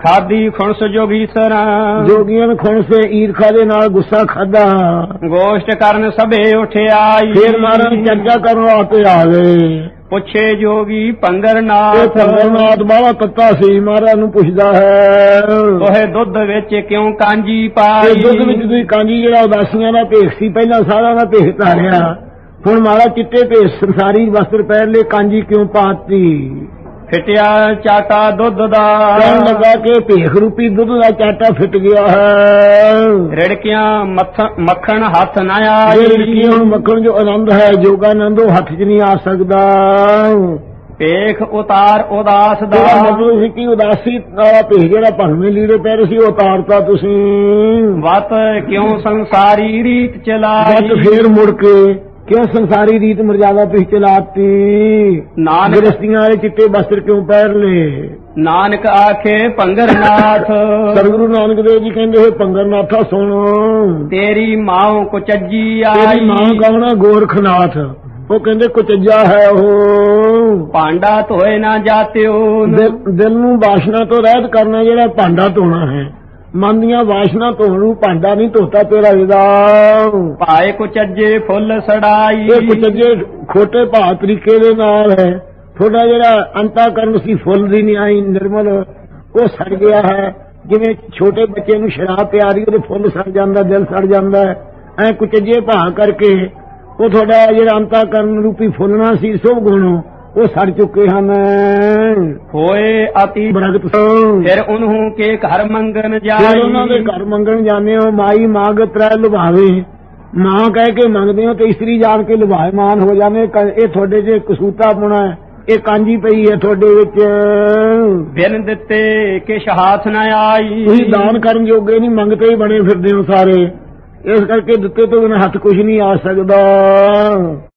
ਖਾਦੀ ਖੁਣਸ ਜੋਗੀਸਰ ਜੋਗੀਆਂ ਨੇ ਖੁਣਸ ਤੇ ਈਰਖਾ ਦੇ ਨਾਲ ਗੁੱਸਾ ਖਾਦਾ। ਗੋਸ਼ਟ ਕਰਨ ਸਭੇ ਉਠਿਆਈ ਫੇਰ ਮਹਾਰਾਜ ਚਰਚਾ ਕਰਨ ਵਾਸਤੇ ਆ ਗਏ। ਪੁੱਛੇ ਜੋਗੀ ਪੰਗਰਨਾਥ ਪੰਗਰਨਾਥ ਬਾਵਾ ਤੱਤਾ ਸੀ। ਮਹਾਰਾਜ ਨੂੰ ਪੁੱਛਦਾ ਹੈ ਤੋਹੇ ਦੁੱਧ ਵਿੱਚ ਕਿਉਂ ਕਾਂਜੀ ਪਾਈ। ਦੁੱਧ ਵਿੱਚ ਤੁਸੀਂ ਕਾਂਜੀ ਜਿਹੜਾ ਉਦਾਸੀਆਂ ਦਾ ਭੇਖ ਸੀ ਪਹਿਲਾਂ ਸਾਰਾ ਦਾ ਭੇਖ ਧਾਰਿਆ, ਹੁਣ ਮਹਾਰਾਜ ਚਿੱਟੇ ਭੇਖ ਸੰਸਾਰੀ ਵਸਤਰ ਪਹਿਨ ਲੈ ਕਾਂਜੀ ਕਿਉਂ ਪਾਤੀ। ਫਿਟਿਆ ਚਾਟਾ ਦੁੱਧ ਦਾ ਕਹਿਣ ਲੱਗਾ ਕਿ ਭੇਖ ਰੂਪੀ ਦੁੱਧ ਦਾ ਚਾਟਾ ਫਿੱਟ ਗਿਆ ਹੈ। ਰਿੜਕਿਆਂ ਮੱਖਣ ਹੱਥ ਨਾ ਆਈ। ਰਿੜਕੀਆਂ ਹੁਣ ਮੱਖਣ ਜੋ ਆਨੰਦ ਹੈ ਜੋਗਾ ਆਨੰਦ ਉਹ ਹੱਥ 'ਚ ਨਹੀਂ ਆ ਸਕਦਾ। ਭੇਖ ਉਤਾਰ ਉਦਾਸ ਦਾ ਮਤਲਬ ਸੀ ਕਿ ਉਦਾਸੀ ਵਾਲਾ ਭੇਖ ਜਿਹੜਾ ਭਰਵੇਂ ਲੀੜੇ ਪੈ ਰਹੇ ਸੀ ਉਹ ਉਤਾਰਤਾ ਤੁਸੀਂ। ਵਤ ਕਿਉਂ ਸੰਸਾਰੀ ਰੀਤ ਚਲਾਈ। ਵਤ ਫੇਰ ਮੁੜ ਕੇ ਕਿਉਂ ਸੰਸਾਰੀ ਰੀਤ ਮਰਜ਼ਾਦਾ ਤੁਸੀਂ ਚਲਾਤੀ। ਨਾਨਕ ਗ੍ਰਸਤੀਆਂ ਵਾਲੇ ਚਿੱਟੇ ਵਸਤਰ ਕਿਉਂ ਪਹਿਨ ਲਏ। ਨਾਨਕ ਆਖੇ ਪੰਗਰਨਾਥ ਸਤਿਗੁਰੂ ਨਾਨਕ ਦੇਵ ਜੀ ਕਹਿੰਦੇ ਪੰਗਰਨਾਥਾ ਸੁਣ ਤੇਰੀ ਮਾਂ ਕੁਚੱਜੀ ਆਈ। ਤੇਰੀ ਮਾਂ ਕੌਣ ਹੈ? ਗੋਰਖਨਾਥ। ਉਹ ਕਹਿੰਦੇ ਕੁਚੱਜਾ ਹੈ ਉਹ। ਭਾਂਡਾ ਧੋਏ ਨਾ ਜਾਤਿਓ। ਦਿਲ ਨੂੰ ਵਾਸ਼ਨਾ ਤੋਂ ਰਹਿਤ ਕਰਨਾ ਜਿਹੜਾ ਭਾਂਡਾ ਧੋਣਾ ਹੈ। ਮਨ ਦੀਆਂ ਵਾਸ਼ਨਾ ਧੋਣ ਨੂੰ ਭਾਂਡਾ ਨਹੀਂ ਧੋਤਾ ਤੇਰਾ ਇਹਦਾ। ਭਾਏ ਕੁਚੱਜੇ ਫੁੱਲ ਸੜਾਈ। ਇਹ ਕੁਚੱਜੇ ਖੋਟੇ ਭਾਅ ਤਰੀਕੇ ਦੇ ਨਾਲ ਹੈ। ਤੁਹਾਡਾ ਜਿਹੜਾ ਅੰਤਾਕਰਨ ਸੀ ਫੁੱਲ ਦੀ ਨਹੀਂ ਆਈ ਨਿਰਮਲ ਉਹ ਸੜ ਗਿਆ ਹੈ। ਜਿਵੇਂ ਛੋਟੇ ਬੱਚੇ ਨੂੰ ਸ਼ਰਾਬ ਪਿਆਰੀ ਉਹਦੇ ਫੁੱਲ ਸੜ ਜਾਂਦਾ ਦਿਲ ਸੜ ਜਾਂਦਾ ਹੈ। ਐ ਕੁਚੱਜੇ ਭਾਅ ਕਰਕੇ ਉਹ ਤੁਹਾਡਾ ਜਿਹੜਾ ਅੰਤਾਕਰਨ ਰੂਪੀ ਫੁੱਲਣਾ ਸੀ ਸੁਭ ਗੁਣ ਉਹ ਸੜ ਚੁੱਕੇ ਹਨ। ਹੋਏ ਅਤੀ ਬਰਗਤ ਫਿਰ ਉਹਨੂੰ ਕੇ ਘਰ ਮੰਗਣ ਜਾਈ। ਉਹਨਾਂ ਦੇ ਘਰ ਮੰਗਣ ਜਾਂਦੇ ਹੋ। ਮਾਈ ਮਾਂਗ ਤ੍ਰੈ ਲੁਭਾਵੇ। ਮਾਂ ਕਹਿ ਕੇ ਮੰਗਦੇ ਹੋ ਤੇ ਇਸਤਰੀ ਜਾਣ ਕੇ ਲੁਭਾਇਮਾਨ ਹੋ ਜਾਂਦੇ। ਇਹ ਤੁਹਾਡੇ ਜੇ ਕਸੂਤਾ ਪੁਣਾ ਇਹ ਕਾਂਜੀ ਪਈ ਹੈ ਤੁਹਾਡੇ ਵਿੱਚ। ਬਿਨ ਦਿੱਤੇ ਕਿਛ ਹਾਥ ਨਾ ਆਈ। ਤੁਸੀਂ ਦਾਨ ਕਰਨ ਜੋਗੇ ਨਹੀਂ ਮੰਗਤੇ ਹੀ ਬਣੇ ਫਿਰਦੇ ਹੋ ਸਾਰੇ। ਇਸ ਕਰਕੇ ਦਿੱਤੇ ਤੋਂ ਬਿਨਾਂ ਹੱਥ ਕੁਝ ਨਹੀਂ ਆ ਸਕਦਾ।